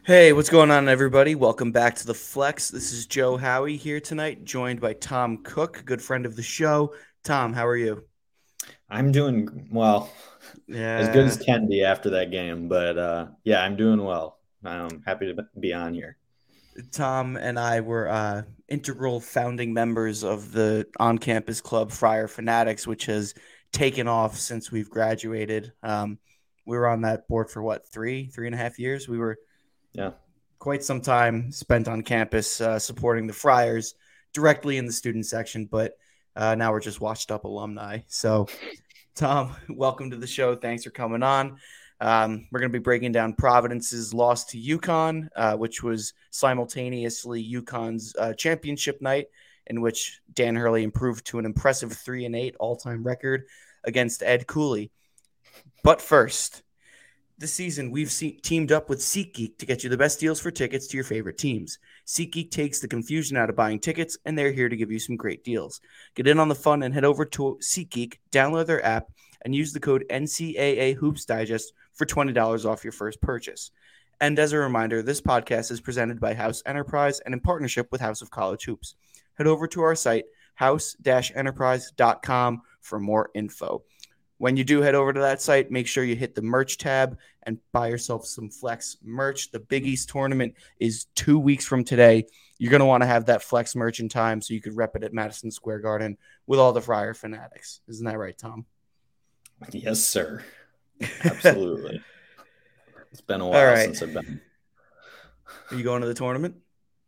Hey, what's going on, everybody? Welcome back to the Flex. This is Joe Howie here tonight, joined by Tom Cook, good friend of the show. Tom, how are you? I'm doing well, as good as Yeah, can be after that game. But yeah, I'm doing well. I'm happy to be on here. Tom and I were integral founding members of the on-campus club Friar Fanatics, which has taken off since we've graduated. We were on that board for what, 3.5 years? We were Yeah. quite some time spent on campus supporting the Friars directly in the student section, but now we're just washed up alumni. So, Tom, welcome to the show. Thanks for coming on. We're going to be breaking down Providence's loss to UConn, which was simultaneously UConn's championship night, in which Dan Hurley improved to an impressive 3-8 all-time record against Ed Cooley. But first, this season, teamed up with SeatGeek to get you the best deals for tickets to your favorite teams. SeatGeek takes the confusion out of buying tickets, and they're here to give you some great deals. Get in on the fun and head over to SeatGeek, download their app, and use the code NCAA Hoops Digest for $20 off your first purchase. And as a reminder, this podcast is presented by House Enterprise and in partnership with House of College Hoops. Head over to our site, house-enterprise.com, for more info. When you do head over to that site, make sure you hit the merch tab and buy yourself some Flex merch. The Big East tournament is 2 weeks from today. You're going to want to have that Flex merch in time so you could rep it at Madison Square Garden with all the Friar Fanatics. Isn't that right, Tom? Yes, sir. Absolutely. It's been a All while right. since I've been. Are you going to the tournament?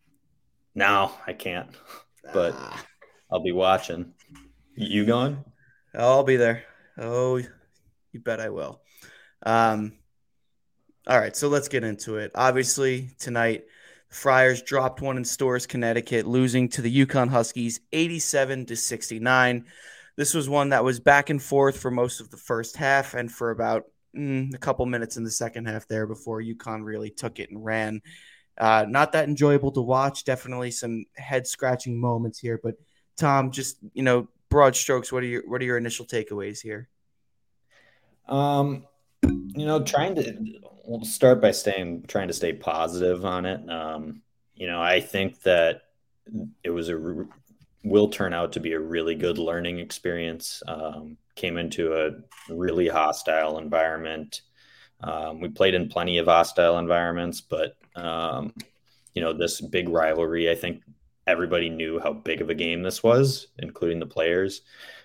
No, I can't, but Ah, I'll be watching. You going? I'll be there. Oh, you bet I will. Um, all right, so let's get into it. Obviously, tonight, Friars dropped one in Storrs, Connecticut, losing to the Yukon Huskies 87-69. This was one that was back and forth for most of the first half and for about a couple minutes in the second half there before Yukon really took it and ran. Not that enjoyable to watch. Definitely some head scratching moments here. But Tom, just broad strokes. What are your initial takeaways here? Um, trying to we'll start by trying to stay positive on it. I think that it was will turn out to be a really good learning experience. Came into a really hostile environment. We played in plenty of hostile environments, but this big rivalry, I think everybody knew how big of a game this was, including the players.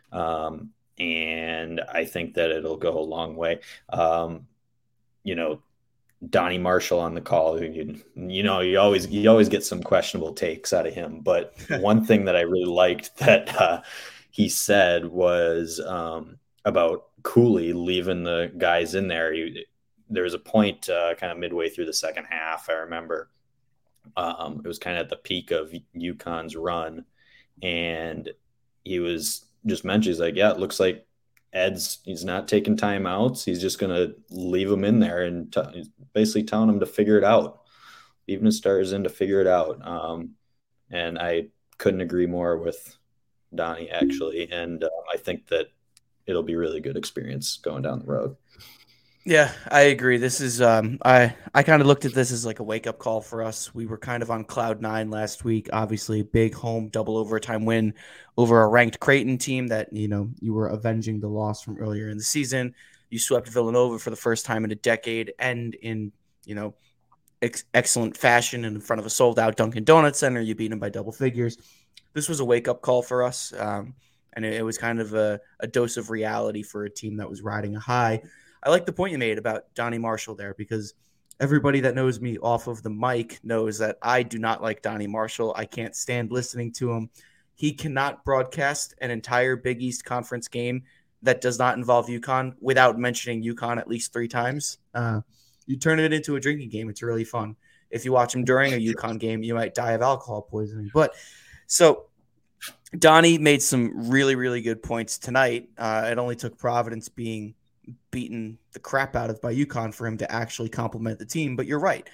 And I think that it'll go a long way. Um, you know, Donnie Marshall on the call, who you always get some questionable takes out of him. But one thing that I really liked that he said was about Cooley leaving the guys in there. There was a point kind of midway through the second half. I remember it was kind of at the peak of UConn's run, and he was just mentioned, he's like, yeah, it looks like he's not taking timeouts. He's just going to leave him in there and he's basically telling him to figure it out, even his starters in to figure it out. And I couldn't agree more with Donnie, actually. And I think that it'll be a really good experience going down the road. Yeah, I agree. This is I kind of looked at this as like a wake up call for us. We were kind of on cloud nine last week. Obviously, big home double overtime win over a ranked Creighton team that you were avenging the loss from earlier in the season. You swept Villanova for the first time in a decade, and in you know excellent fashion in front of a sold out Dunkin' Donuts Center. You beat them by double figures. This was a wake up call for us, and it was kind of a dose of reality for a team that was riding a high. I like the point you made about Donnie Marshall there because everybody that knows me off of the mic knows that I do not like Donnie Marshall. I can't stand listening to him. He cannot broadcast an entire Big East Conference game that does not involve UConn without mentioning UConn at least 3 times. You turn it into a drinking game. It's really fun. If you watch him during a UConn game, you might die of alcohol poisoning. But so Donnie made some really, really good points tonight. It only took Providence being beaten the crap out of by UConn for him to actually compliment the team. But you're right.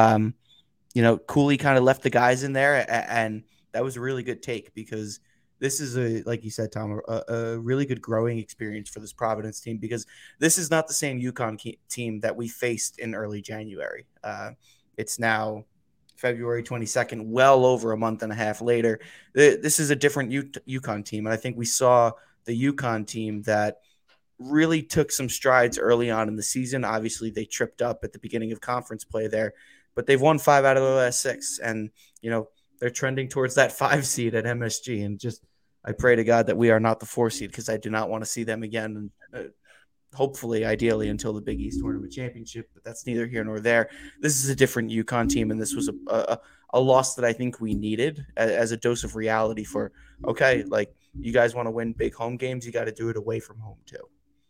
Cooley kind of left the guys in there, and that was a really good take because this is like you said, Tom, a really good growing experience for this Providence team because this is not the same UConn team that we faced in early January. It's now February 22nd, well over a month and a half later. This is a different UConn team. And I think we saw the UConn team that really took some strides early on in the season. Obviously, they tripped up at the beginning of conference play there, but they've won 5 out of the last 6. And, they're trending towards that 5 seed at MSG. And just, I pray to God that we are not the 4 seed, because I do not want to see them again. Hopefully, ideally, until the Big East Tournament Championship, but that's neither here nor there. This is a different UConn team, and this was a loss that I think we needed as a dose of reality for, okay, like, you guys want to win big home games, you got to do it away from home too.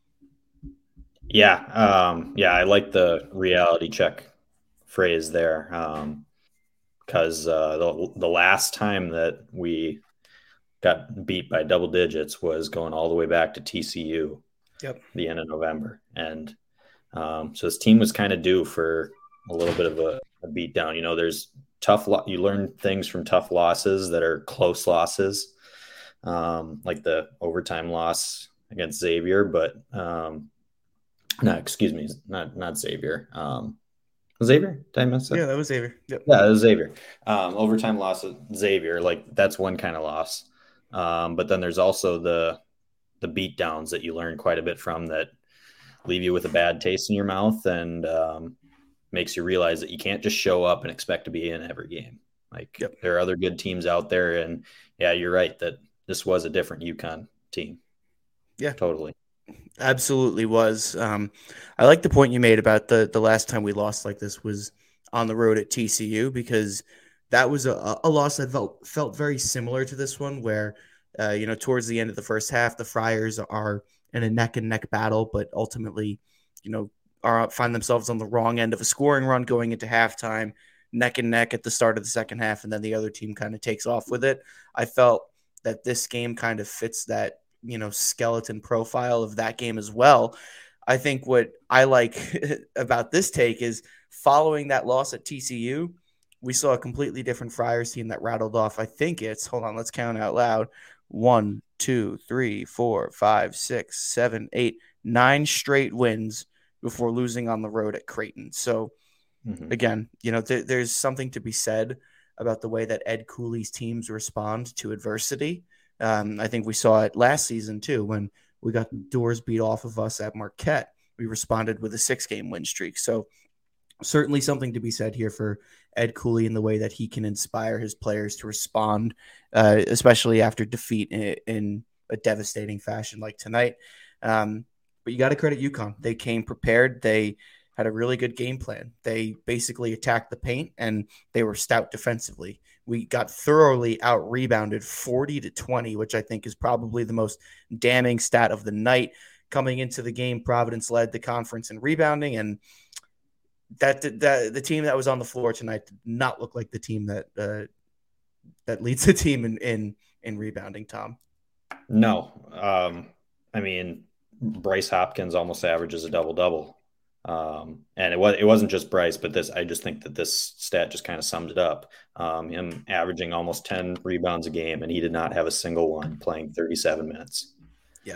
Yeah. I like the reality check phrase there. Because the last time that we got beat by double digits was going all the way back to TCU. Yep. The end of November. And so this team was kind of due for a little bit of a beat down. There's you learn things from tough losses that are close losses, like the overtime loss against Xavier, but not Xavier. Xavier? Did I mess up? Yeah, that was Xavier. Yep. Yeah, it was Xavier. Overtime loss of Xavier, like that's one kind of loss. But then there's also the beat downs that you learn quite a bit from that leave you with a bad taste in your mouth and makes you realize that you can't just show up and expect to be in every game. Like, yep, there are other good teams out there. And yeah, you're right that this was a different UConn team. Yeah, totally. Absolutely was. I like the point you made about the last time we lost like this was on the road at TCU, because that was a loss that felt very similar to this one, where towards the end of the first half, the Friars are in a neck and neck battle, but ultimately, find themselves on the wrong end of a scoring run going into halftime, neck and neck at the start of the second half, and then the other team kind of takes off with it. I felt that this game kind of fits that, skeleton profile of that game as well. I think what I like about this take is, following that loss at TCU, we saw a completely different Friars team that rattled off. I think let's count out loud. 1, 2, 3, 4, 5, 6, 7, 8, 9 straight wins before losing on the road at Creighton. So again, there's something to be said about the way that Ed Cooley's teams respond to adversity. I think we saw it last season too, when we got the doors beat off of us at Marquette. We responded with a 6-game win streak. So certainly something to be said here for Ed Cooley in the way that he can inspire his players to respond, especially after defeat in a devastating fashion like tonight. But you got to credit UConn. They came prepared. They had a really good game plan. They basically attacked the paint, and they were stout defensively. We got thoroughly out-rebounded 40-20, which I think is probably the most damning stat of the night. Coming into the game, Providence led the conference in rebounding, and that the team that was on the floor tonight did not look like the team that leads the team in rebounding, Tom. No. I mean, Bryce Hopkins almost averages a double-double. And it wasn't just Bryce, but I just think that this stat just kind of summed it up. Him averaging almost 10 rebounds a game, and he did not have a single one playing 37 minutes. Yeah.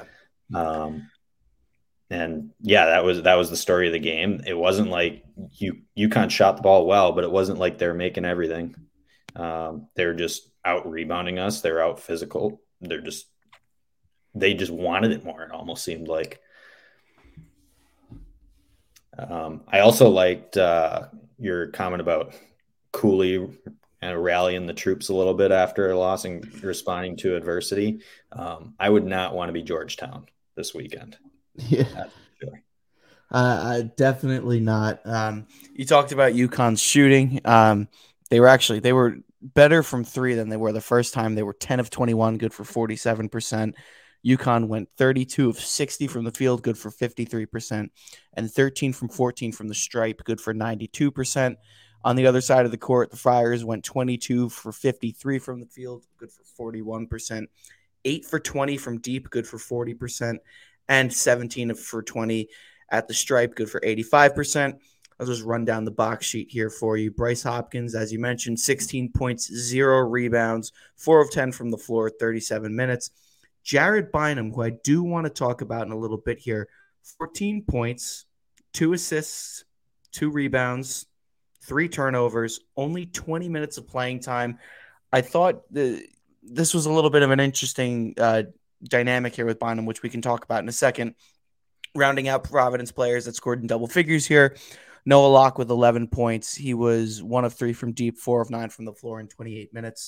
And yeah, that was the story of the game. It wasn't like UConn shot the ball well, but it wasn't like they were making everything. They were just out rebounding us. They were out physical. They just wanted it more. It almost seemed like. I also liked your comment about Cooley and rallying the troops a little bit after a loss and responding to adversity. I would not want to be Georgetown this weekend. Yeah, definitely not. You talked about UConn's shooting. They were better from 3 than they were the first time. They were 10 of 21, good for 47%. UConn went 32 of 60 from the field, good for 53%, and 13 from 14 from the stripe, good for 92%. On the other side of the court, the Friars went 22 for 53 from the field, good for 41%, 8 for 20 from deep, good for 40%, and 17 for 20 at the stripe, good for 85%. I'll just run down the box sheet here for you. Bryce Hopkins, as you mentioned, 16 points, 0 rebounds, 4 of 10 from the floor, 37 minutes. Jared Bynum, who I do want to talk about in a little bit here, 14 points, 2 assists, 2 rebounds, 3 turnovers, only 20 minutes of playing time. I thought this was a little bit of an interesting dynamic here with Bynum, which we can talk about in a second. Rounding out Providence players that scored in double figures here, Noah Locke with 11 points. He was 1 of 3 from deep, 4 of 9 from the floor in 28 minutes.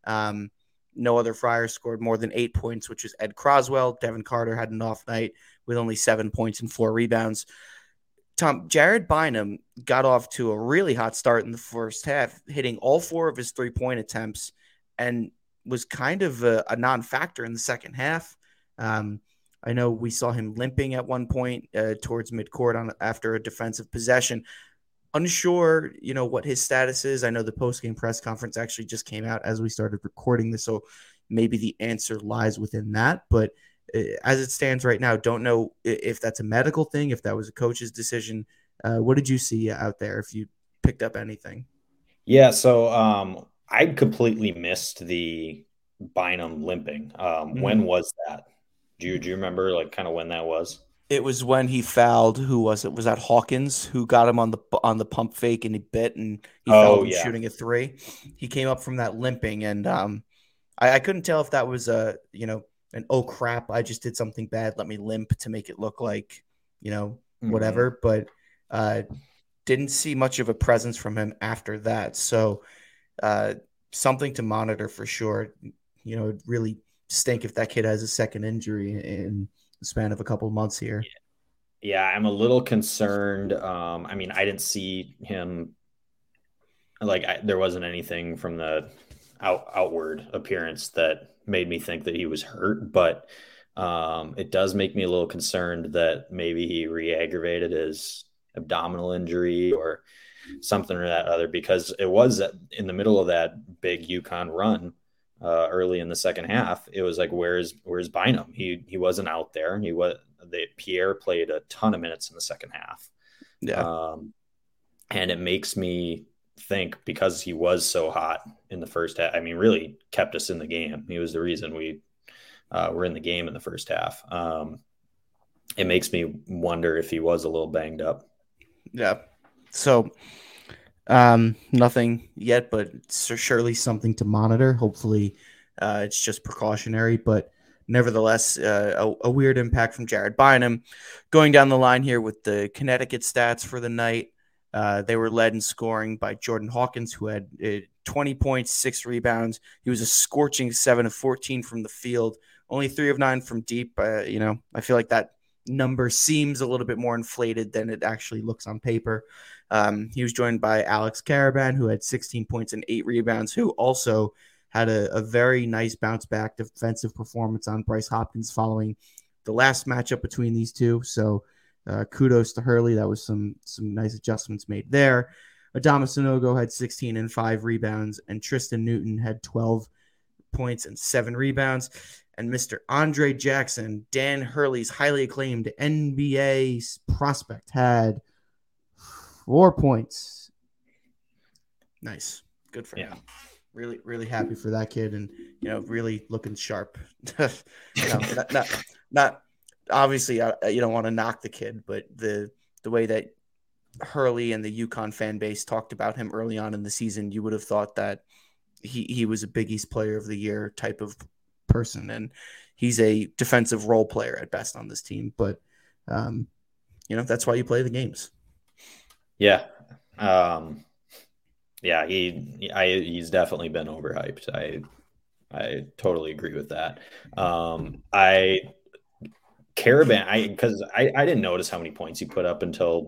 No other Friars scored more than 8 points, which is Ed Croswell. Devin Carter had an off night with only 7 points and 4 rebounds. Tom, Jared Bynum got off to a really hot start in the first half, hitting all 4 of his 3-point attempts, and was kind of a non-factor in the second half. I know we saw him limping at one point towards midcourt after a defensive possession. Unsure, what his status is. I know the post-game press conference actually just came out as we started recording this, so maybe the answer lies within that. But as it stands right now, don't know if that's a medical thing, if that was a coach's decision. What did you see out there, if you picked up anything? Yeah, so I completely missed the Bynum limping. When was that? Do you remember kind of when that was? It was when he fouled. Who was it? Was that Hawkins who got him on the pump fake and he bit and he fouled him shooting a 3? He came up from that limping, and I couldn't tell if that was an oh crap, I just did something bad, let me limp to make it look like whatever. But didn't see much of a presence from him after that. So something to monitor for sure. It'd really stink if that kid has a second injury in the span of a couple of months here. Yeah, I'm a little concerned. I mean, I didn't see him there wasn't anything from the outward appearance that made me think that he was hurt, but it does make me a little concerned that maybe he re-aggravated his abdominal injury or something or that other, because it was in the middle of that big UConn run early in the second half. It was like, where's Bynum? He wasn't out there. Pierre played a ton of minutes in the second half. Yeah. And it makes me think, because he was so hot in the first half, I mean, really kept us in the game. He was the reason we were in the game in the first half. It makes me wonder if he was a little banged up. Yeah. So nothing yet, but surely something to monitor. Hopefully it's just precautionary, but nevertheless, a weird impact from Jared Bynum. Going down the line here with the Connecticut stats for the night, they were led in scoring by Jordan Hawkins, who had 20 points, 6 rebounds. He was a scorching 7 of 14 from the field, only 3 of 9 from deep. I feel like that number seems a little bit more inflated than it actually looks on paper. He was joined by Alex Caravan, who had 16 points and 8 rebounds, who also had a very nice bounce back defensive performance on Bryce Hopkins following the last matchup between these two. So kudos to Hurley. That was some nice adjustments made there. Adama Sanogo had 16 and 5 rebounds, and Tristan Newton had 12 points and 7 rebounds. And Mr. Andre Jackson, Dan Hurley's highly acclaimed NBA prospect, had 4 points. Nice. Good for him. Really, really happy for that kid, and really looking sharp. Not obviously, you don't want to knock the kid, but the way that Hurley and the UConn fan base talked about him early on in the season, you would have thought that he was a Big East Player of the Year type of person, and he's a defensive role player at best on this team. But that's why you play the games. Yeah. He's definitely been overhyped. I totally agree with that. Because I didn't notice how many points he put up until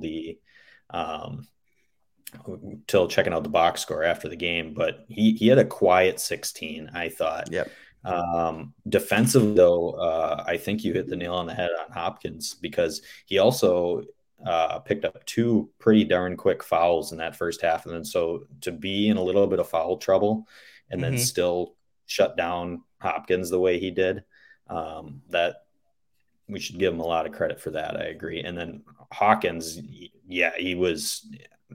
checking out the box score after the game, but he had a quiet 16, I thought. Yep. Defensive though, I think you hit the nail on the head on Hopkins, because he also picked up 2 pretty darn quick fouls in that first half. And then so to be in a little bit of foul trouble and then still shut down Hopkins the way he did, that we should give him a lot of credit for that. I agree. And then Hawkins, he was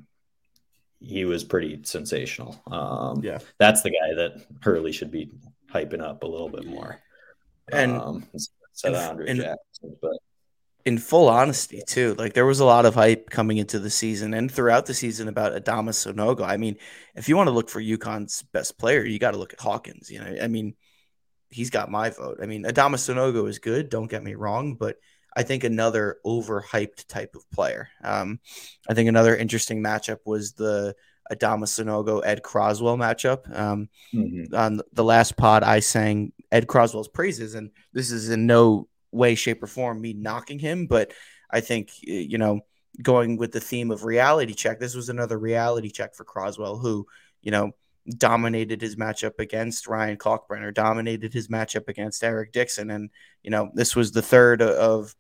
pretty sensational. That's the guy that Hurley should be hyping up a little bit more. And Andre Jackson, but in full honesty too, like there was a lot of hype coming into the season and throughout the season about Adama Sonogo. I mean, if you want to look for UConn's best player, you got to look at Hawkins. I mean, he's got my vote. I mean, Adama Sonogo is good, don't get me wrong, but I think another overhyped type of player. I think another interesting matchup was the Adama Sonogo Ed Croswell matchup. On the last pod, I sang Ed Croswell's praises, and this is in no way, shape, or form me knocking him, but I think, going with the theme of reality check, this was another reality check for Croswell, who, dominated his matchup against Ryan Kalkbrenner, dominated his matchup against Eric Dixon. And, this was the third of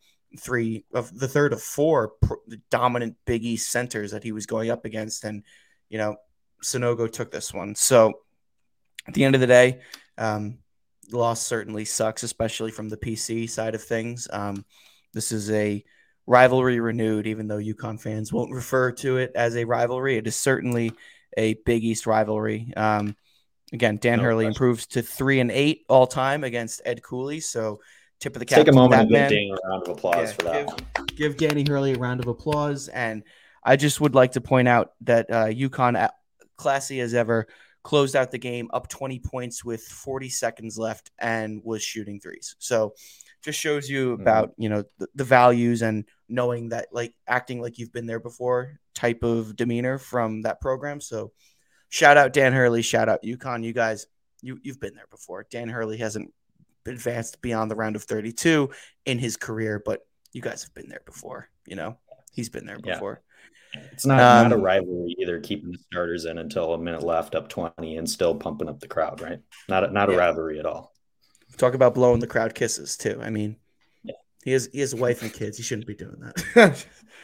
four dominant Big East centers that he was going up against. And, Sonogo took this one. So at the end of the day, the loss certainly sucks, especially from the PC side of things. This is a rivalry renewed, even though UConn fans won't refer to it as a rivalry. It is certainly a Big East rivalry. Again, Dan Hurley improves to 3-8 all time against Ed Cooley. So tip of the cap. Take a moment and give Danny a round of applause for that one. Give Danny Hurley a round of applause. And I just would like to point out that UConn, classy as ever, closed out the game up 20 points with 40 seconds left and was shooting threes. So just shows you about, the values and knowing that, like, acting like you've been there before type of demeanor from that program. So shout out Dan Hurley, shout out UConn. You guys, you've been there before. Dan Hurley hasn't advanced beyond the round of 32 in his career, but you guys have been there before. He's been there before. It's not a rivalry either, keeping the starters in until a minute left, up 20, and still pumping up the crowd, right? Not a rivalry at all. Talk about blowing the crowd kisses too. I mean, he has a wife and kids. He shouldn't be doing that.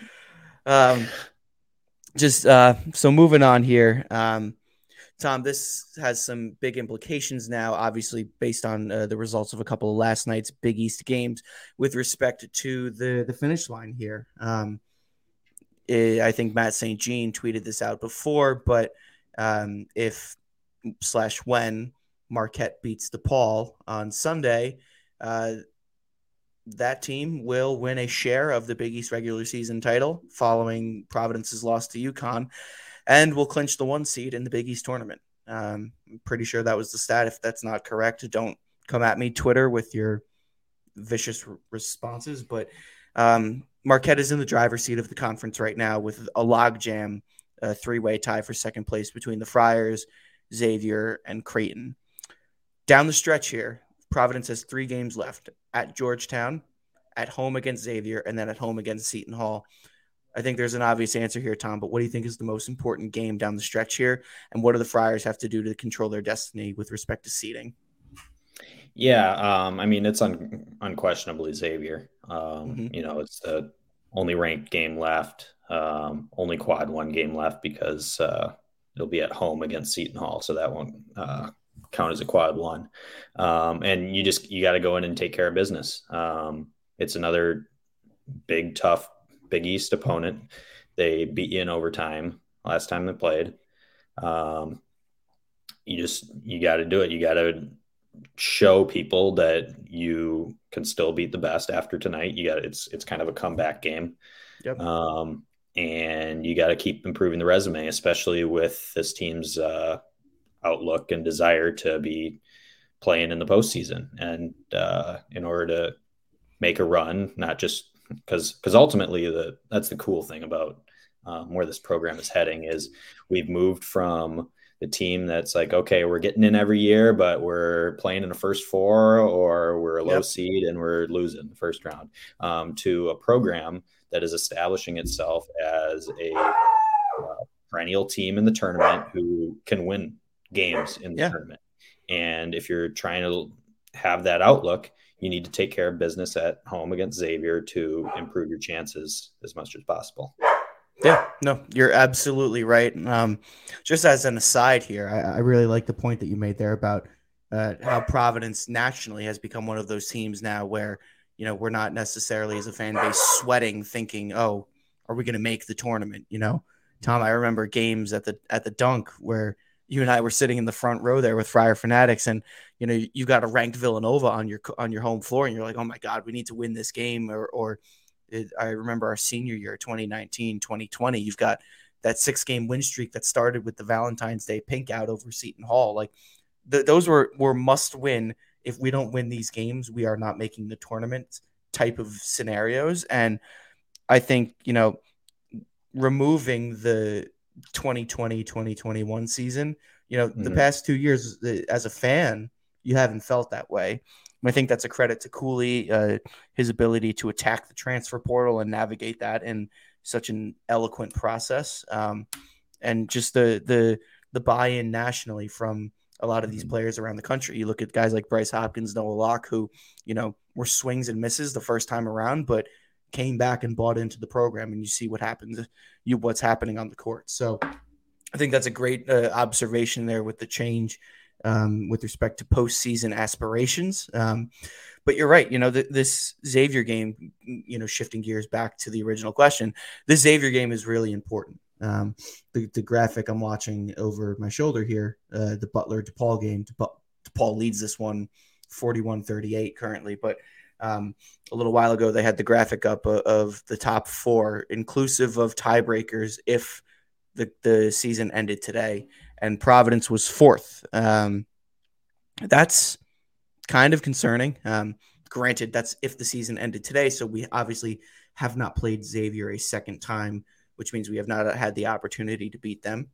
So moving on here, Tom, this has some big implications now, obviously based on the results of a couple of last night's Big East games with respect to the finish line here. I think Matt St. Jean tweeted this out before, but when Marquette beats DePaul on Sunday, that team will win a share of the Big East regular season title following Providence's loss to UConn and will clinch the 1 seed in the Big East tournament. I'm pretty sure that was the stat. If that's not correct, don't come at me, Twitter, with your vicious responses. But Marquette is in the driver's seat of the conference right now with a logjam, a 3-way tie for second place between the Friars, Xavier, and Creighton. Down the stretch here, Providence has 3 games left: at Georgetown, at home against Xavier, and then at home against Seton Hall. I think there's an obvious answer here, Tom, but what do you think is the most important game down the stretch here? And what do the Friars have to do to control their destiny with respect to seeding? Yeah, I mean, it's unquestionably Xavier. It's the only ranked game left, only quad 1 game left because it'll be at home against Seton Hall, so that won't count as a quad 1. And you got to go in and take care of business. It's another big, tough Big East opponent. They beat you in overtime last time they played. You got to do it. You got to show people that you can still beat the best after tonight. It's kind of a comeback game. Yep. And you got to keep improving the resume, especially with this team's outlook and desire to be playing in the postseason. And in order to make a run, not just because ultimately that's the cool thing about where this program is heading is we've moved from the team that's like, okay, we're getting in every year, but we're playing in the first 4 or we're a low seed and we're losing the first round, to a program that is establishing itself as a perennial team in the tournament who can win games in the tournament. And if you're trying to have that outlook, you need to take care of business at home against Xavier to improve your chances as much as possible. Yeah, no, you're absolutely right. Just as an aside here, I really like the point that you made there about how Providence nationally has become one of those teams now where, we're not necessarily as a fan base sweating, thinking, oh, are we going to make the tournament? Tom, I remember games at the Dunk where you and I were sitting in the front row there with Friar Fanatics, and you got a ranked Villanova on your home floor, and you're like, oh my God, we need to win this game, or I remember our senior year, 2019, 2020. You've got that 6-game win streak that started with the Valentine's Day pink out over Seton Hall. Like those were must win. If we don't win these games, we are not making the tournament type of scenarios. And I think, removing the 2020, 2021 season, the past 2 years as a fan, you haven't felt that way. And I think that's a credit to Cooley, his ability to attack the transfer portal and navigate that in such an eloquent process. And just the buy-in nationally from a lot of these players around the country. You look at guys like Bryce Hopkins, Noah Locke, who, were swings and misses the first time around, but came back and bought into the program, and you see what happens, what's happening on the court. So I think that's a great observation there with the change with respect to postseason aspirations. But you're right. This Xavier game, shifting gears back to the original question, this Xavier game is really important. The graphic I'm watching over my shoulder here, the Butler DePaul game, DePaul leads this one 41-38 currently, but a little while ago they had the graphic up of the top 4 inclusive of tiebreakers if the season ended today, and Providence was 4th. That's kind of concerning. Granted, that's if the season ended today, so we obviously have not played Xavier a second time, which means we have not had the opportunity to beat them.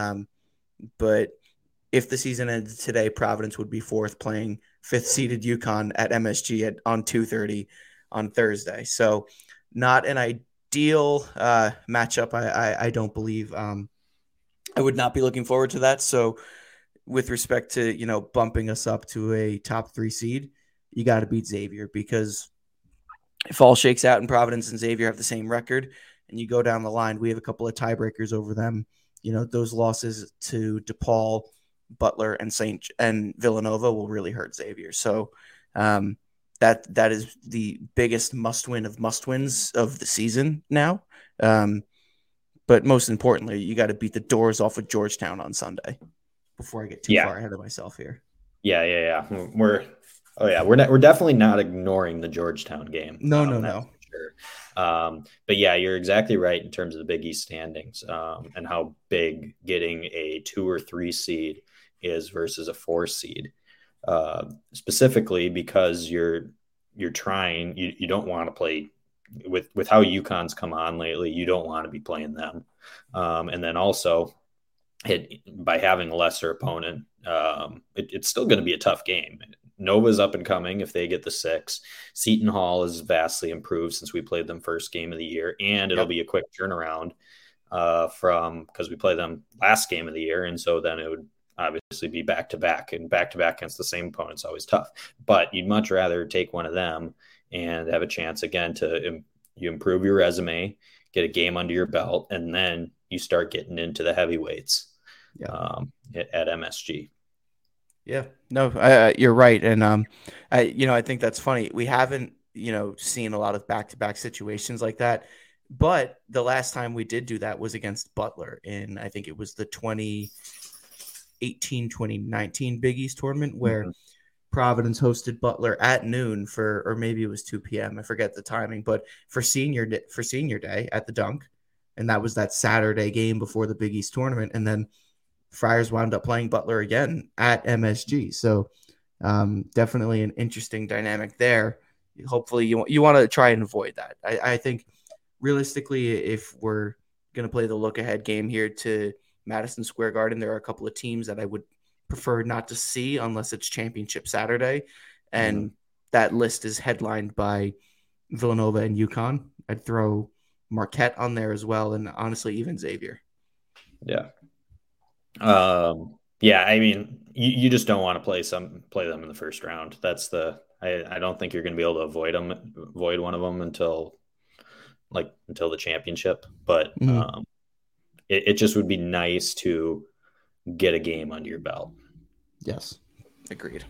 But if the season ended today, Providence would be 4th, playing 5th-seeded UConn at MSG on 2:30 on Thursday. So not an ideal matchup, I don't believe. I would not be looking forward to that. So with respect to, bumping us up to a top 3 seed, you got to beat Xavier, because if all shakes out and Providence and Xavier have the same record and you go down the line, we have a couple of tiebreakers over them. Those losses to DePaul, Butler, and Villanova will really hurt Xavier. So that is the biggest must-win of must-wins of the season now. But most importantly, you got to beat the doors off of Georgetown on Sunday before I get too far ahead of myself here. Yeah. We're definitely not ignoring the Georgetown game. No. Sure. But yeah, you're exactly right in terms of the Big East standings, and how big getting a 2 or 3 seed is versus a 4 seed, specifically because you're trying, you don't want to play with how UConn's come on lately. You don't want to be playing them. And then also by having a lesser opponent, it's still going to be a tough game. Nova's up and coming if they get the 6. Seton Hall is vastly improved since we played them first game of the year, and it'll be a quick turnaround because we play them last game of the year, and so then it would obviously be back-to-back, and back-to-back against the same opponent's always tough. But you'd much rather take one of them and have a chance again to you improve your resume, get a game under your belt, and then you start getting into the heavyweights at MSG. Yeah, no, you're right. And, I think that's funny. We haven't, seen a lot of back-to-back situations like that. But the last time we did do that was against Butler in, I think it was the 2018-2019 Big East tournament, where Providence hosted Butler at noon or maybe it was 2 p.m. I forget the timing, but for senior day at the Dunk. And that was that Saturday game before the Big East tournament. And then Friars wound up playing Butler again at MSG. So definitely an interesting dynamic there. Hopefully you want to try and avoid that. I think realistically, if we're going to play the look ahead game here to Madison Square Garden, there are a couple of teams that I would prefer not to see unless it's Championship Saturday. And that list is headlined by Villanova and UConn. I'd throw Marquette on there as well. And honestly, even Xavier. Yeah. I mean, you just don't want to play them in the first round. That's I don't think you're going to be able to avoid one of them until the championship. But it just would be nice to get a game under your belt. Yes, agreed.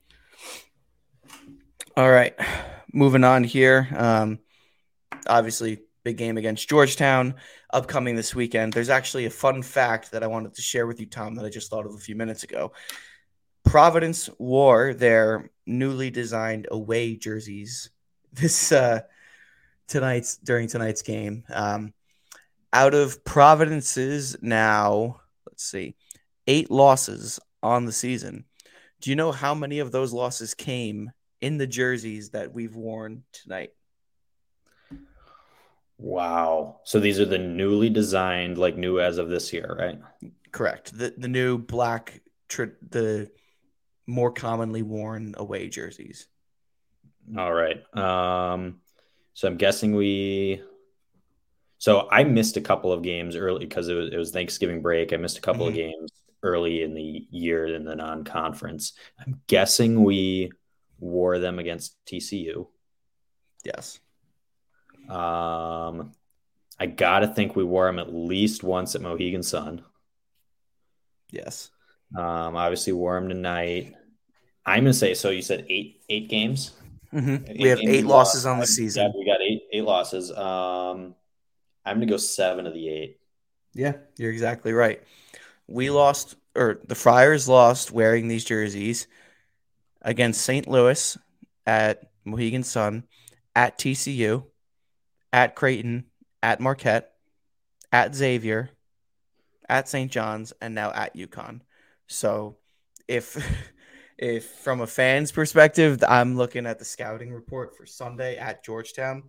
All right, moving on here. Obviously, big game against Georgetown upcoming this weekend. There's actually a fun fact that I wanted to share with you, Tom, that I just thought of a few minutes ago. Providence wore their newly designed away jerseys this during tonight's game. Out of Providence's now, let's see, 8 losses on the season. Do you know how many of those losses came in the jerseys that we've worn tonight? Wow. So these are the newly designed, like new as of this year, right? Correct. The new black, the more commonly worn away jerseys. All right. So I'm guessing so I missed a couple of games early because it was Thanksgiving break. I missed a couple of Mm-hmm. games early in the year in the non-conference. I'm guessing we wore them against TCU. Yes. I gotta think we wore them at least once at Mohegan Sun. Yes. Obviously wore them tonight. I'm gonna say so. You said eight games. Mm-hmm. We Eight have games 8 we lost. losses on the Yeah, season. we got eight losses. I'm gonna go 7 of the 8. Yeah, you're exactly right. We lost, or the Friars lost wearing these jerseys against St. Louis at Mohegan Sun, at TCU, at Creighton, at Marquette, at Xavier, at St. John's, and now at UConn. So if if from a fan's perspective, I'm looking at the scouting report for Sunday at Georgetown,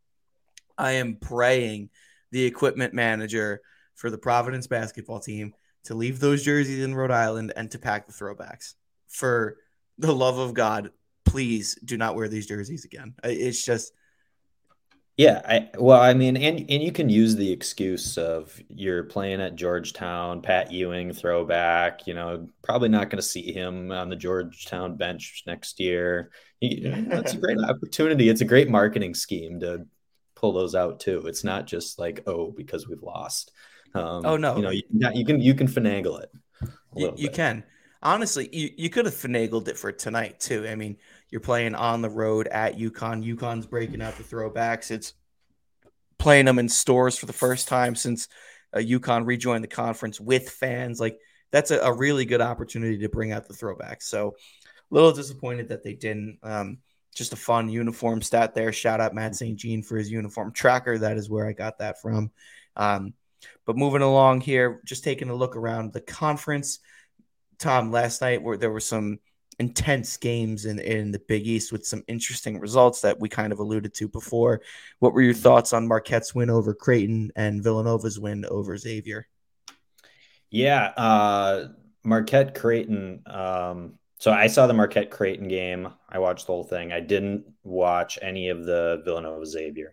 I am praying the equipment manager for the Providence basketball team to leave those jerseys in Rhode Island and to pack the throwbacks. For the love of God, please do not wear these jerseys again. It's just Yeah, I mean, and you can use the excuse of you're playing at Georgetown, Pat Ewing throwback, probably not going to see him on the Georgetown bench next year. It's a great opportunity. It's a great marketing scheme to pull those out too. It's not just like, oh, because we've lost. oh no, You can finagle it a little you bit. can. Honestly, you could have finagled it for tonight too. I mean, you're playing on the road at UConn. UConn's breaking out the throwbacks. It's playing them in stores for the first time since UConn rejoined the conference with fans. Like that's a really good opportunity to bring out the throwbacks. So a little disappointed that they didn't. Just a fun uniform stat there. Shout out Matt St. Jean for his uniform tracker. That is where I got that from. But moving along here, just taking a look around the conference. Tom, last night where there were some intense games in the Big East with some interesting results that we kind of alluded to before. What were your thoughts on Marquette's win over Creighton and Villanova's win over Xavier? Yeah, Marquette Creighton. So I saw the Marquette Creighton game. I watched the whole thing. I didn't watch any of the Villanova Xavier.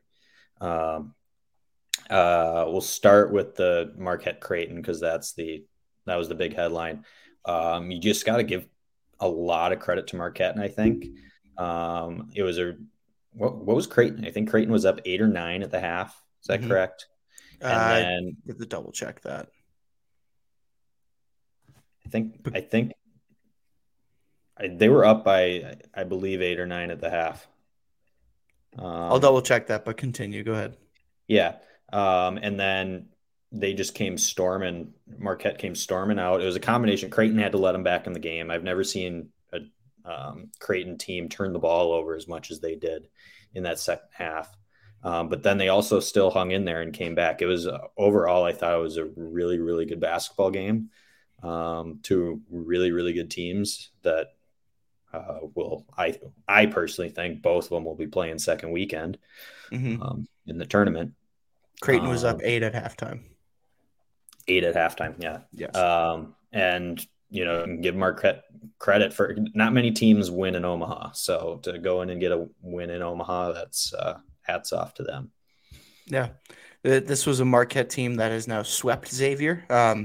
We'll start with the Marquette Creighton because that was the big headline. You just got to give a lot of credit to Marquette, and I think it was what was Creighton? I think Creighton was up 8 or 9 at the half. Is that correct? And then I have to double check that. I think they were up by, I believe, 8 or 9 at the half. I'll double check that, but continue. Go ahead. Yeah. And then they just came storming. Marquette came storming out. It was a combination. Creighton had to let them back in the game. I've never seen a Creighton team turn the ball over as much as they did in that second half. But then they also still hung in there and came back. It was overall, I thought it was a really, really good basketball game. Two really, really good teams that I personally think both of them will be playing second weekend in the tournament. Creighton was up 8 at halftime. 8 at halftime, yeah. Yes. And give Marquette credit for not many teams win in Omaha, so to go in and get a win in Omaha, that's hats off to them. Yeah, this was a Marquette team that has now swept Xavier.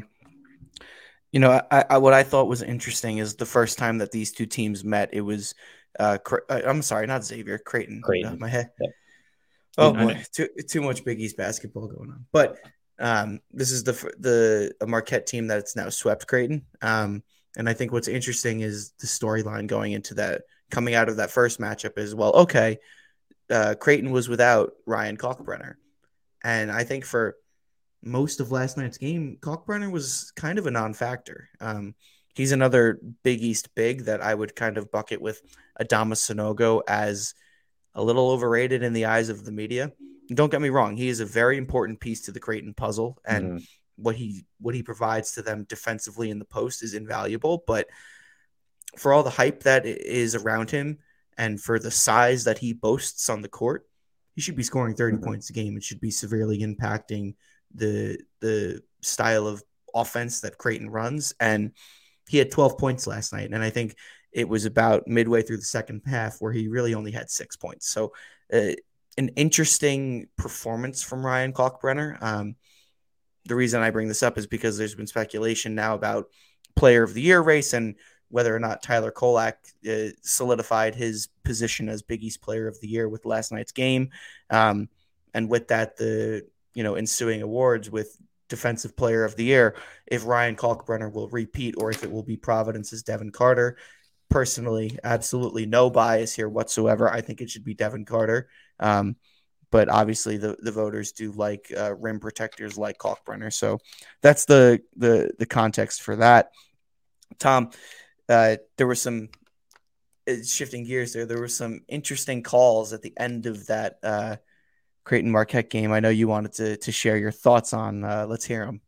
What I thought was interesting is the first time that these two teams met, it was, I'm sorry, not Xavier, Creighton. My head. Yep. Oh boy, too much Big East basketball going on. But this is the Marquette team that's now swept Creighton. And I think what's interesting is the storyline going into that, coming out of that first matchup is, well, okay, Creighton was without Ryan Kalkbrenner. And I think for most of last night's game, Kalkbrenner was kind of a non-factor. He's another Big East big that I would kind of bucket with Adama Sanogo as a little overrated in the eyes of the media. Don't get me wrong, he is a very important piece to the Creighton puzzle, and Mhm. what he provides to them defensively in the post is invaluable. But for all the hype that is around him and for the size that he boasts on the court, he should be scoring 30 Mhm. points a game. It should be severely impacting the style of offense that Creighton runs. And he had 12 points last night. And I think it was about midway through the second half where he really only had 6 points. So an interesting performance from Ryan Kalkbrenner. The reason I bring this up is because there's been speculation now about player of the year race and whether or not Tyler Kolak solidified his position as Big East player of the year with last night's game. And with that, the ensuing awards with defensive player of the year, if Ryan Kalkbrenner will repeat or if it will be Providence's Devin Carter. Personally, absolutely no bias here whatsoever. I think it should be Devin Carter. But obviously the voters do like rim protectors like Kalkbrenner. So that's the context for that. Tom, there were some shifting gears there. There were some interesting calls at the end of that Creighton Marquette game. I know you wanted to share your thoughts on. Let's hear them.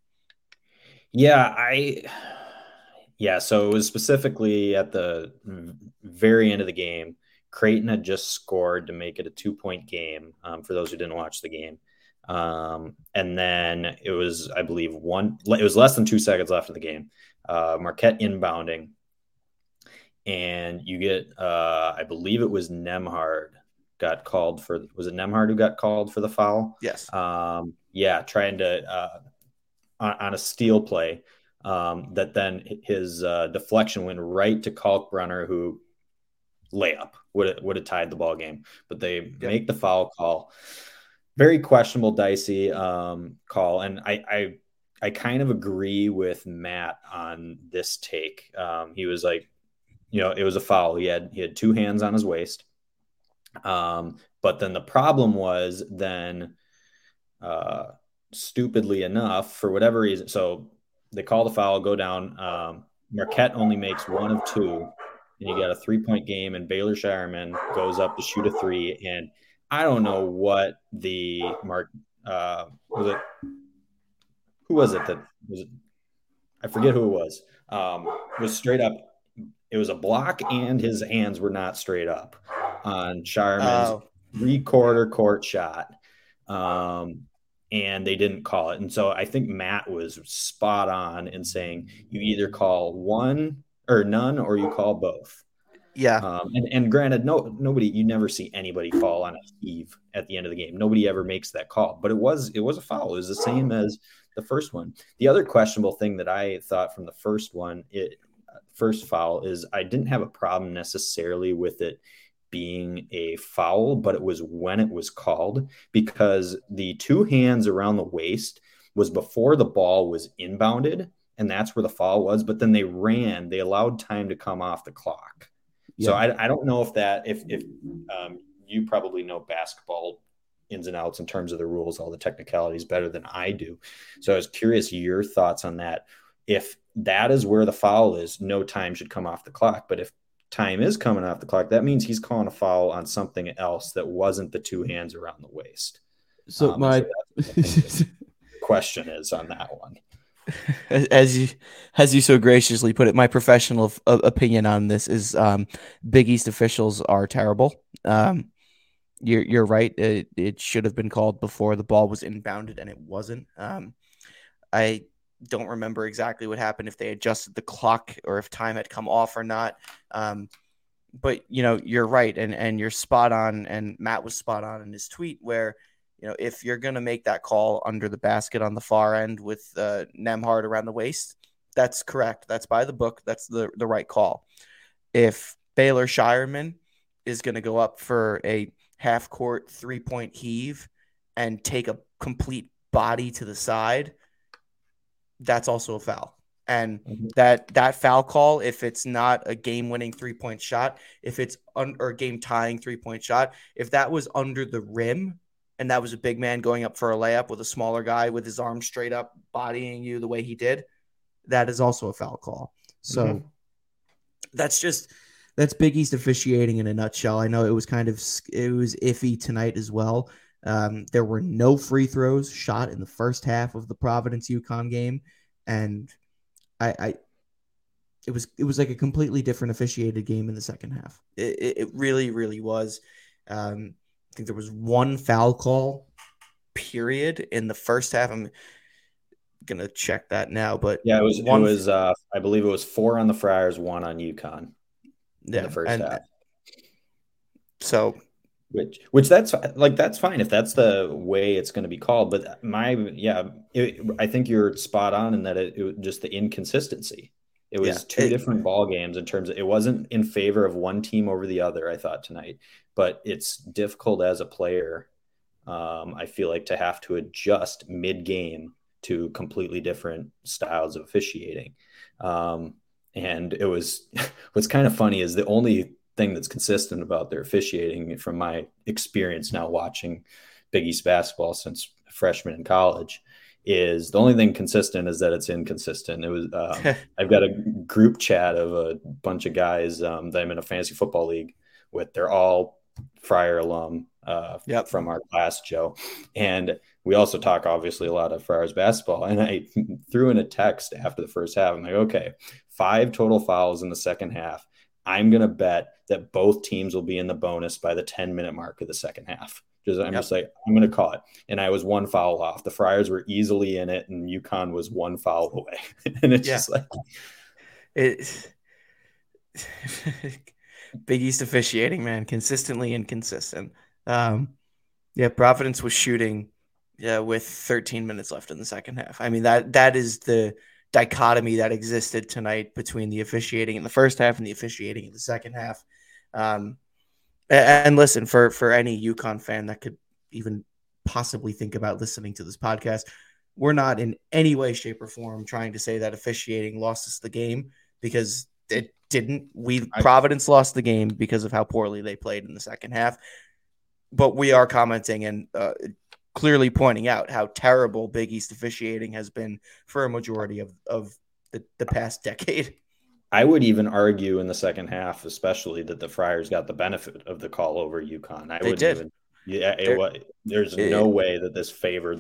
Yeah, so it was specifically at the very end of the game. Creighton had just scored to make it a 2-point game, for those who didn't watch the game. And then it was, I believe, it was less than 2 seconds left of the game. Marquette inbounding. And you get, I believe it was Nembhard got called for, was it Nembhard who got called for the foul? Yes. Yeah, trying to, on a steal play. That then his deflection went right to Kalkbrenner, who layup would have tied the ball game, but they make the foul call. Very questionable, dicey call, and I kind of agree with Matt on this take. He was like, it was a foul. He had 2 hands on his waist, but then the problem was then, stupidly enough, for whatever reason, so they call the foul, go down. Marquette only makes 1 of 2, and you got a 3-point game, and Baylor Shireman goes up to shoot a 3. And I don't know what the was it? Who was it that was it? I forget who it was. It was straight up. It was a block, and his hands were not straight up on Shireman's 3-quarter court shot. And they didn't call it. And so I think Matt was spot on in saying you either call one or none, or you call both. Yeah. And granted, nobody, you never see anybody fall on a heave at the end of the game. Nobody ever makes that call, but it was a foul. It was the same as the first one. The other questionable thing that I thought from the first foul is I didn't have a problem necessarily with it being a foul, but it was when it was called, because the 2 hands around the waist was before the ball was inbounded, and that's where the foul was. But then they allowed time to come off the clock. Yeah. So I don't know if you probably know basketball ins and outs in terms of the rules, all the technicalities better than I do. So I was curious your thoughts on that. If that is where the foul is, no time should come off the clock. But if time is coming off the clock, that means he's calling a foul on something else that wasn't the 2 hands around the waist. So my question is on that one. As you so graciously put it, my professional opinion on this is Big East officials are terrible. You're right. It should have been called before the ball was inbounded, and it wasn't. I don't remember exactly what happened, if they adjusted the clock or if time had come off or not. But you're right, and you're spot on, and Matt was spot on in his tweet where, if you're going to make that call under the basket on the far end with Nembhard around the waist, that's correct. That's by the book. That's the right call. If Baylor Shireman is going to go up for a half-court 3-point heave and take a complete body to the side, that's also a foul. And that foul call, if it's not a game-winning 3-point shot, if it's or a game-tying 3-point shot, if that was under the rim and that was a big man going up for a layup with a smaller guy with his arms straight up, bodying you the way he did, that is also a foul call. So that's Big East officiating in a nutshell. I know it was iffy tonight as well. There were no free throws shot in the first half of the Providence UConn game, and I it was like a completely different officiated game in the second half. It really, really was. I think there was one foul call, period, in the first half. I'm gonna check that now, but Yeah, it one, was I believe it was 4 on the Friars, 1 on UConn in the yeah, first and half. so Which that's fine if that's the way it's going to be called. But I think you're spot on in that it just the inconsistency. It yeah, was two different ball games in terms of it wasn't in favor of one team over the other. I thought tonight, but it's difficult as a player. I feel like to have to adjust mid game to completely different styles of officiating. And it was what's kind of funny is the only thing that's consistent about their officiating from my experience now watching Big East basketball since freshman in college is the only thing consistent is that it's inconsistent. It was I've got a group chat of a bunch of guys that I'm in a fantasy football league with. They're all Friar alum yep, from our class, Joe. And we also talk obviously a lot of Friars basketball. And I threw in a text after the first half. I'm like, okay, 5 total fouls in the second half. I'm going to bet that both teams will be in the bonus by the 10-minute mark of the second half. Just like, I'm going to call it. And I was 1 foul off. The Friars were easily in it, and UConn was 1 foul away. And it's just like it. Big East officiating, man, consistently inconsistent. Yeah, Providence was shooting, yeah, with 13 minutes left in the second half. I mean that is the dichotomy that existed tonight between the officiating in the first half and the officiating in the second half. Um, and listen, for any UConn fan that could even possibly think about listening to this podcast, we're not in any way, shape, or form trying to say that officiating lost us the game because it didn't. Providence lost the game because of how poorly they played in the second half. But we are commenting and clearly pointing out how terrible Big East officiating has been for a majority of the past decade. I would even argue in the second half, especially that the Friars got the benefit of the call over UConn. I They wouldn't did. even. Yeah, there's no way that this favored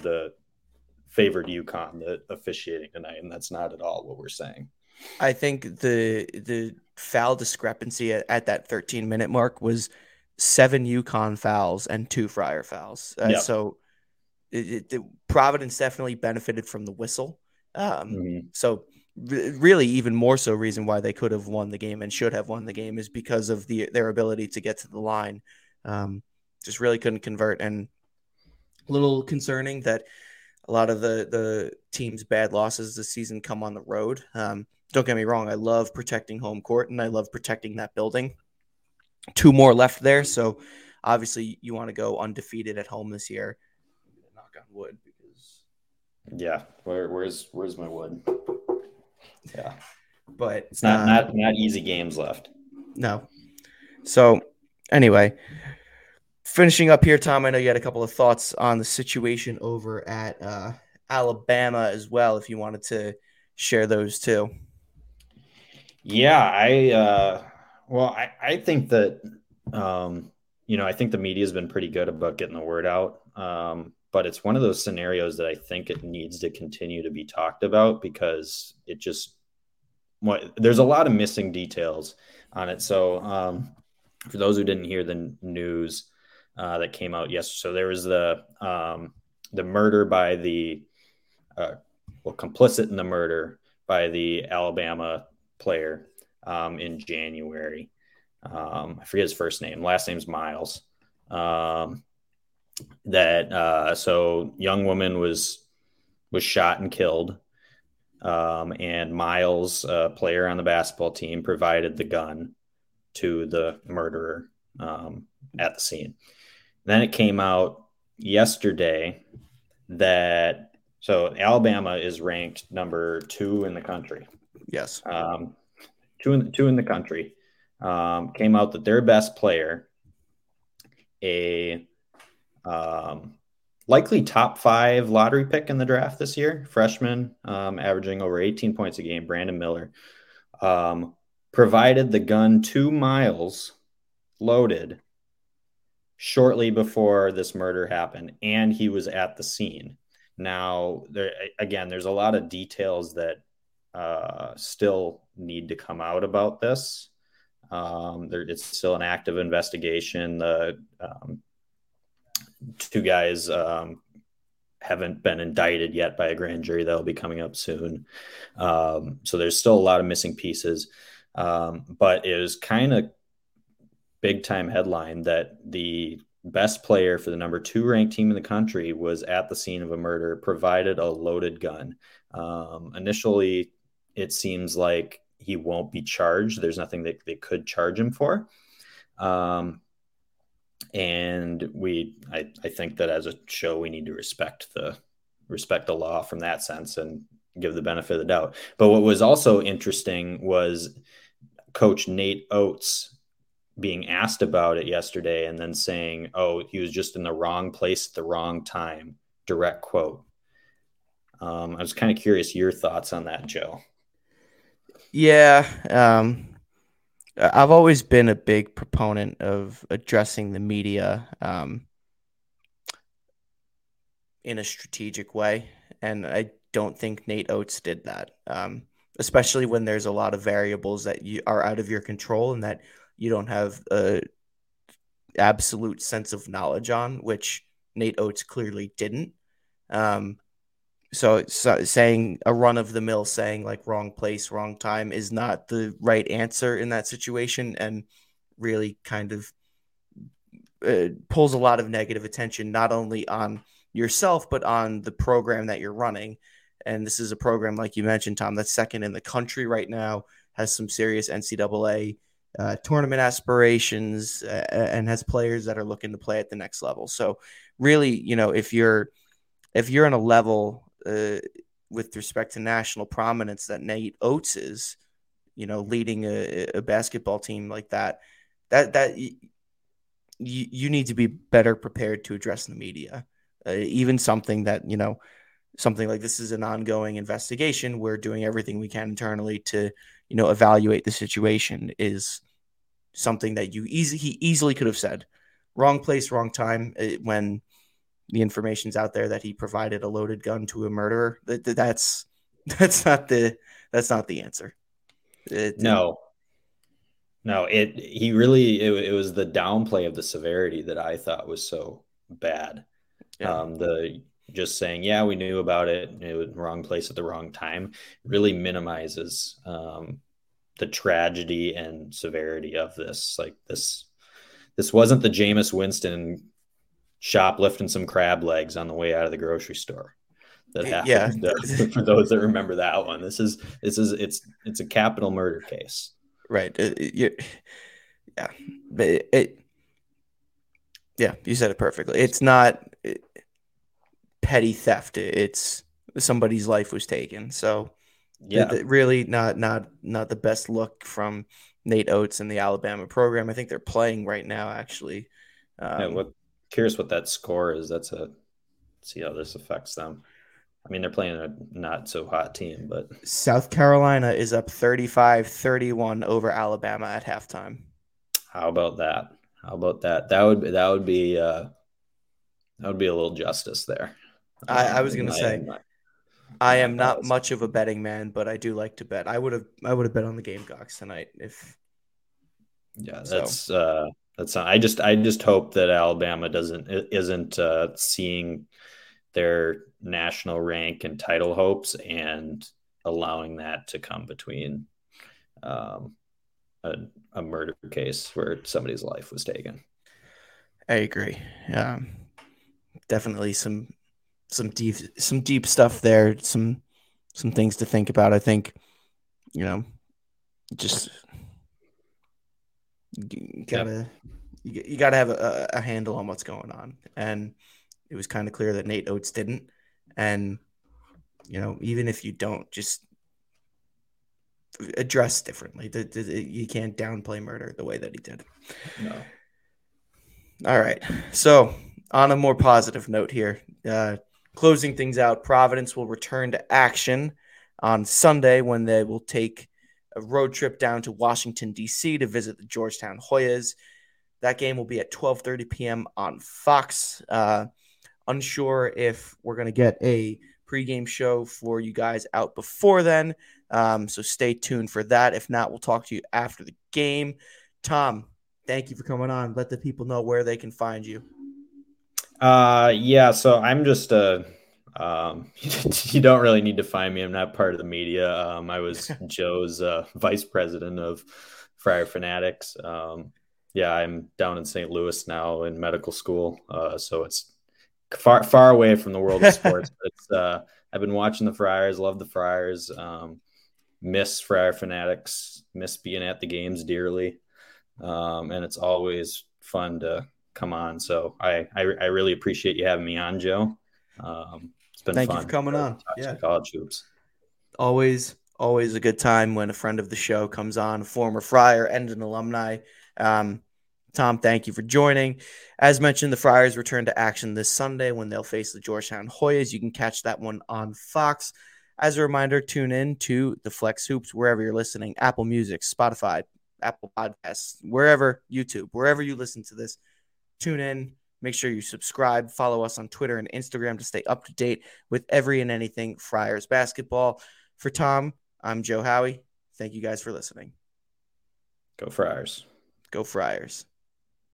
UConn, the officiating tonight, and that's not at all what we're saying. I think the foul discrepancy at that 13-minute mark was 7 UConn fouls and 2 Friar fouls. Yep. So Providence definitely benefited from the whistle. So really, even more so, reason why they could have won the game and should have won the game is because of their ability to get to the line. Just really couldn't convert, and a little concerning that a lot of the team's bad losses this season come on the road. Don't get me wrong, I love protecting home court and I love protecting that building. 2 more left there, so obviously you want to go undefeated at home this year. Knock on wood, because where's my wood? Yeah, but it's not easy games left. No. So anyway, finishing up here, Tom, I know you had a couple of thoughts on the situation over at Alabama as well, if you wanted to share those too. Yeah, I think that, I think the media has been pretty good about getting the word out. But it's one of those scenarios that I think it needs to continue to be talked about because there's a lot of missing details on it. So for those who didn't hear the news that came out yesterday, so there was the murder by complicit in the murder by the Alabama player in January. I forget his first name. Last name's Miles. So young woman was shot and killed. And Miles, a player on the basketball team, provided the gun to the murderer at the scene. Then it came out yesterday that Alabama is ranked number 2 in the country. Yes. 2 in the country. Came out that their best player, a likely top 5 lottery pick in the draft this year, freshman, averaging over 18 points a game, Brandon Miller, provided the gun to Miles loaded shortly before this murder happened, and he was at the scene. Now, there's a lot of details that still need to come out about this. It's still an active investigation. The two guys haven't been indicted yet by a grand jury. That'll be coming up soon. So there's still a lot of missing pieces. But it was kind of big time headline that the best player for the number 2 ranked team in the country was at the scene of a murder, provided a loaded gun. Initially, it seems like he won't be charged. There's nothing that they could charge him for. And I think that as a show, we need to respect the law from that sense and give the benefit of the doubt. But what was also interesting was Coach Nate Oates being asked about it yesterday and then saying, "Oh, he was just in the wrong place at the wrong time." Direct quote. I was kind of curious your thoughts on that, Joe. Yeah. I've always been a big proponent of addressing the media in a strategic way, and I don't think Nate Oates did that, especially when there's a lot of variables that you are out of your control and that you don't have a absolute sense of knowledge on, which Nate Oates clearly didn't. So saying a run of the mill saying like wrong place, wrong time is not the right answer in that situation, and really kind of pulls a lot of negative attention, not only on yourself, but on the program that you're running. And this is a program, like you mentioned, Tom, that's second in the country right now, has some serious NCAA tournament aspirations, and has players that are looking to play at the next level. So really, if you're in a level with respect to national prominence that Nate Oates is, leading a basketball team like that you need to be better prepared to address the media. Even something that, something like this is an ongoing investigation. We're doing everything we can internally to, evaluate the situation, is something that he easily could have said. Wrong place, wrong time, when the information's out there that he provided a loaded gun to a murderer. That's not the answer. No, it was the downplay of the severity that I thought was so bad. Yeah. The just saying, yeah, we knew about it. It was wrong place at the wrong time really minimizes the tragedy and severity of this. Like this wasn't the Jameis Winston shoplifting some crab legs on the way out of the grocery store that happened. Yeah. For those that remember that one, it's a capital murder case. Right. Yeah. Yeah, you said it perfectly. It's not petty theft. It's somebody's life was taken. So yeah, really not the best look from Nate Oates and the Alabama program. I think they're playing right now, actually. Curious what that score is. See how this affects them. I mean, they're playing a not so hot team, but South Carolina is up 35-31 over Alabama at halftime. How about that? That would be a little justice there. I was going to say, I am not much of a betting man, but I do like to bet. I would have bet on the Gamecocks tonight if. Yeah, that's. I just hope that Alabama isn't seeing their national rank and title hopes and allowing that to come between a murder case where somebody's life was taken. I agree. Definitely some deep stuff there. Some things to think about. I think, just you gotta have a handle on what's going on, and it was kind of clear that Nate Oates didn't. And even if you don't, just address differently. You can't downplay murder the way that he did. No. All right. So on a more positive note here, closing things out, Providence will return to action on Sunday when they will take a road trip down to Washington, D.C. to visit the Georgetown Hoyas. That game will be at 12:30 p.m. on Fox. Unsure if we're going to get a pregame show for you guys out before then. So stay tuned for that. If not, we'll talk to you after the game. Tom, thank you for coming on. Let the people know where they can find you. Yeah, so I'm just you don't really need to find me. I'm not part of the media. I was Joe's vice president of Friar Fanatics. Yeah, I'm down in St. Louis now in medical school. So it's far away from the world of sports. But it's I've been watching the Friars, love the Friars, miss Friar Fanatics, miss being at the games dearly. And it's always fun to come on. So I really appreciate you having me on, Joe. It's been Thank fun. you for coming on. Yeah, college hoops. Always a good time when a friend of the show comes on, a former Friar and an alumni. Tom, thank you for joining. As mentioned, the Friars return to action this Sunday when they'll face the Georgetown Hoyas. You can catch that one on Fox. As a reminder, tune in to the Flex Hoops wherever you're listening: Apple Music, Spotify, Apple Podcasts, wherever, YouTube, wherever you listen to this. Tune in. Make sure you subscribe. Follow us on Twitter and Instagram to stay up to date with every and anything Friars basketball. For Tom, I'm Joe Howie. Thank you guys for listening. Go Friars. Go Friars.